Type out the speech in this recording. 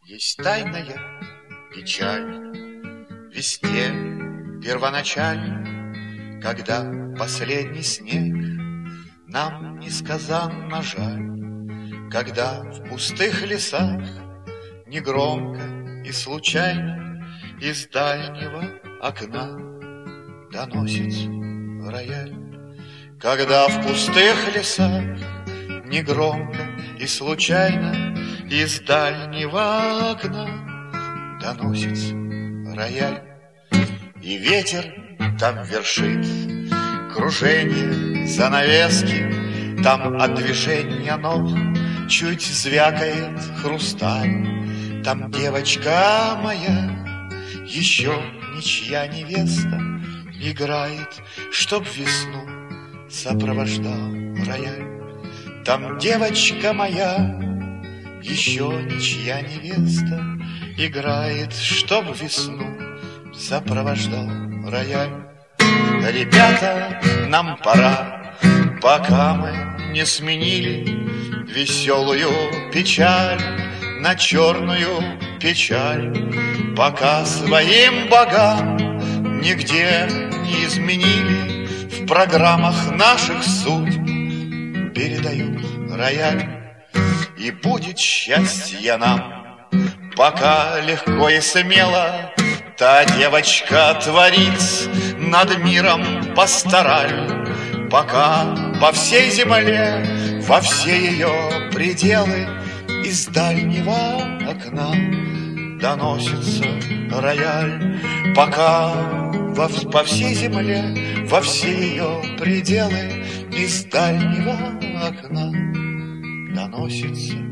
Есть тайная печаль весне первоначаль, когда последний снег нам несказанно жаль, когда в пустых лесах негромко и случайно из дальнего окна доносится рояль. Когда в пустых лесах негромко и случайно из дальнего окна доносится рояль. И ветер там вершит кружение занавески, там от движения ног чуть звякает хрусталь. Там девочка моя, еще ничья невеста, играет, чтоб весну сопровождал рояль. Там девочка моя, еще ничья невеста, играет, чтоб весну сопровождал рояль. Ребята, нам пора, пока мы не сменили веселую печаль на черную печаль, пока своим богам нигде не изменили, в программах наших судьб передают рояль. И будет счастье нам, пока легко и смело та девочка творит над миром пастораль, пока по всей земле, во все ее пределы из дальнего окна доносится рояль, пока по всей земле, во все ее пределы из дальнего окна доносится